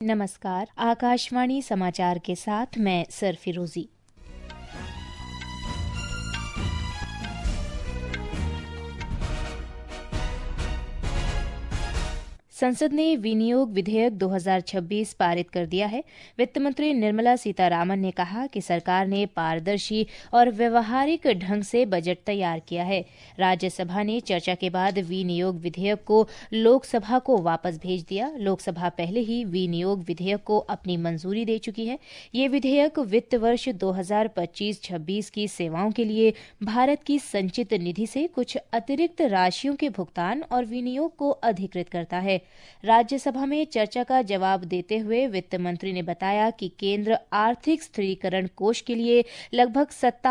नमस्कार, आकाशवाणी समाचार के साथ मैं सरफिरोजी। संसद ने विनियोग विधेयक 2026 पारित कर दिया है। वित्त मंत्री निर्मला सीतारामन ने कहा कि सरकार ने पारदर्शी और व्यवहारिक ढंग से बजट तैयार किया है। राज्यसभा ने चर्चा के बाद विनियोग विधेयक को लोकसभा को वापस भेज दिया। लोकसभा पहले ही विनियोग विधेयक को अपनी मंजूरी दे चुकी है। ये विधेयक वित्त वर्ष 2025-26 की सेवाओं के लिए भारत की संचित निधि से कुछ अतिरिक्त राशियों के भुगतान और विनियोग को अधिकृत करता है। राज्यसभा में चर्चा का जवाब देते हुए वित्त मंत्री ने बताया कि केंद्र आर्थिक स्थिरीकरण कोष के लिए लगभग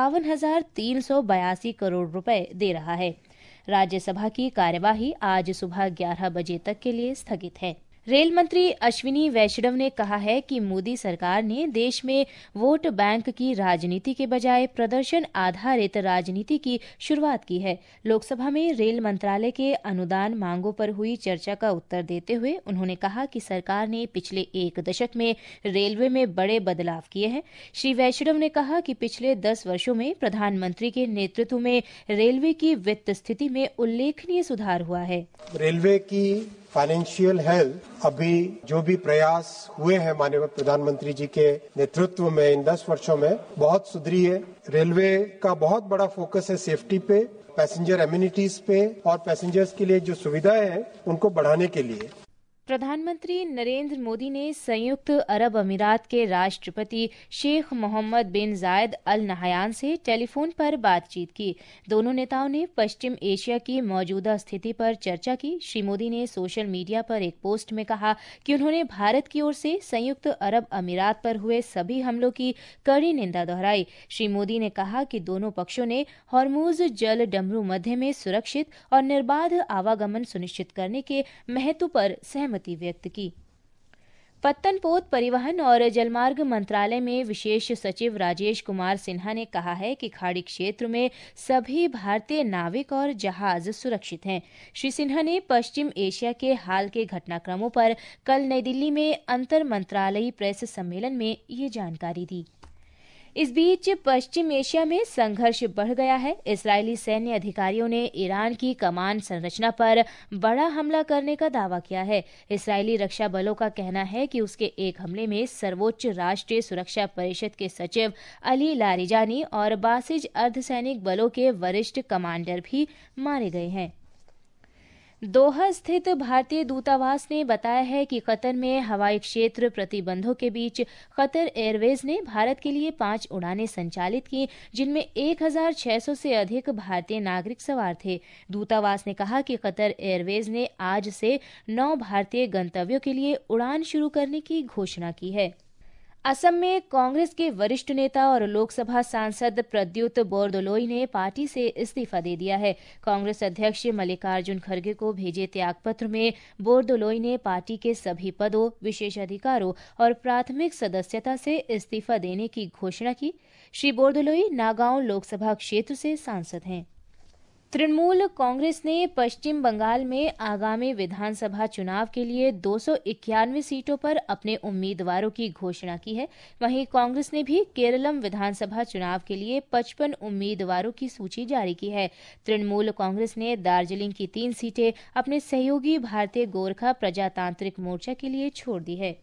57,382 करोड़ रुपए दे रहा है। राज्यसभा की कार्यवाही आज सुबह 11 बजे तक के लिए स्थगित है। रेल मंत्री अश्विनी वैष्णव ने कहा है कि मोदी सरकार ने देश में वोट बैंक की राजनीति के बजाय प्रदर्शन आधारित राजनीति की शुरुआत की है। लोकसभा में रेल मंत्रालय के अनुदान मांगों पर हुई चर्चा का उत्तर देते हुए उन्होंने कहा कि सरकार ने पिछले एक दशक में रेलवे में बड़े बदलाव किए हैं। श्री वैष्णव ने कहा कि पिछले 10 वर्षों में प्रधानमंत्री के नेतृत्व में रेलवे की वित्त स्थिति में उल्लेखनीय सुधार हुआ है। रेलवे की फाइनेंशियल हेल्थ अभी जो भी प्रयास हुए हैं माननीय प्रधानमंत्री जी के नेतृत्व में इन 10 वर्षों में बहुत सुधरी है। रेलवे का बहुत बड़ा फोकस है सेफ्टी पे, पैसेंजर एमिनिटीज पे और पैसेंजर्स के लिए जो सुविधाएं हैं उनको बढ़ाने के लिए। प्रधानमंत्री नरेंद्र मोदी ने संयुक्त अरब अमीरात के राष्ट्रपति शेख मोहम्मद बिन जायद अल नहयान से टेलीफोन पर बातचीत की। दोनों नेताओं ने पश्चिम एशिया की मौजूदा स्थिति पर चर्चा की। श्री मोदी ने सोशल मीडिया पर एक पोस्ट में कहा कि उन्होंने भारत की ओर से संयुक्त अरब अमीरात पर हुए सभी हमलों की कड़ी निंदा दोहराई। श्री मोदी ने कहा कि दोनों पक्षों ने हॉर्मुज जल डमरू मध्य में सुरक्षित और निर्बाध आवागमन सुनिश्चित करने के महत्व पर सहमति व्यक्त की। पत्तनपोत परिवहन और जलमार्ग मंत्रालय में विशेष सचिव राजेश कुमार सिन्हा ने कहा है कि खाड़ी क्षेत्र में सभी भारतीय नाविक और जहाज सुरक्षित हैं। श्री सिन्हा ने पश्चिम एशिया के हाल के घटनाक्रमों पर कल नई दिल्ली में अंतर मंत्रालयी प्रेस सम्मेलन में ये जानकारी दी। इस बीच पश्चिम एशिया में संघर्ष बढ़ गया है। इस्राएली सैन्य अधिकारियों ने ईरान की कमान संरचना पर बड़ा हमला करने का दावा किया है। इस्राएली रक्षा बलों का कहना है कि उसके एक हमले में सर्वोच्च राष्ट्रीय सुरक्षा परिषद के सचिव अली लारिजानी और बासिज अर्धसैनिक बलों के वरिष्ठ कमांडर भी मारे गए हैं। दोहा स्थित भारतीय दूतावास ने बताया है कि कतर में हवाई क्षेत्र प्रतिबंधों के बीच कतर एयरवेज ने भारत के लिए 5 उड़ानें संचालित की, जिनमें 1,600 से अधिक भारतीय नागरिक सवार थे। दूतावास ने कहा कि कतर एयरवेज ने आज से 9 भारतीय गंतव्यों के लिए उड़ान शुरू करने की घोषणा की है। असम में कांग्रेस के वरिष्ठ नेता और लोकसभा सांसद प्रद्युत बोरदोलोई ने पार्टी से इस्तीफा दे दिया है। कांग्रेस अध्यक्ष मल्लिकार्जुन खड़गे को भेजे त्यागपत्र में बोरदोलोई ने पार्टी के सभी पदों, विशेषाधिकारों और प्राथमिक सदस्यता से इस्तीफा देने की घोषणा की। श्री बोरदोलोई नागांव लोकसभा क्षेत्र से सांसद हैं। तृणमूल कांग्रेस ने पश्चिम बंगाल में आगामी विधानसभा चुनाव के लिए 291 सीटों पर अपने उम्मीदवारों की घोषणा की है। वहीं कांग्रेस ने भी केरलम विधानसभा चुनाव के लिए 55 उम्मीदवारों की सूची जारी की है। तृणमूल कांग्रेस ने दार्जिलिंग की 3 सीटें अपने सहयोगी भारतीय गोरखा प्रजातांत्रिक मोर्चा के लिए छोड़ दी है।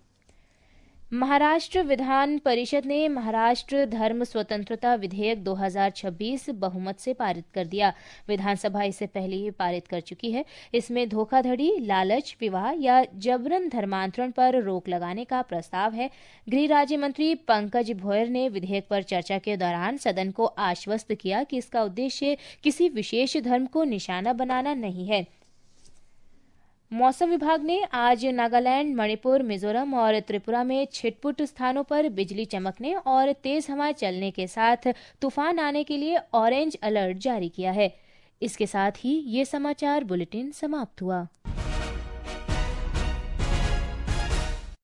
महाराष्ट्र विधान परिषद ने महाराष्ट्र धर्म स्वतंत्रता विधेयक 2026 बहुमत से पारित कर दिया। विधानसभा इसे पहले ही पारित कर चुकी है। इसमें धोखाधड़ी, लालच, विवाह या जबरन धर्मांतरण पर रोक लगाने का प्रस्ताव है। गृह राज्य मंत्री पंकज भोयर ने विधेयक पर चर्चा के दौरान सदन को आश्वस्त किया कि इसका उद्देश्य किसी विशेष धर्म को निशाना बनाना नहीं है। मौसम विभाग ने आज नागालैंड, मणिपुर, मिजोरम और त्रिपुरा में छिटपुट स्थानों पर बिजली चमकने और तेज हवाएं चलने के साथ तूफान आने के लिए ऑरेंज अलर्ट जारी किया है। इसके साथ ही ये समाचार बुलेटिन समाप्त हुआ।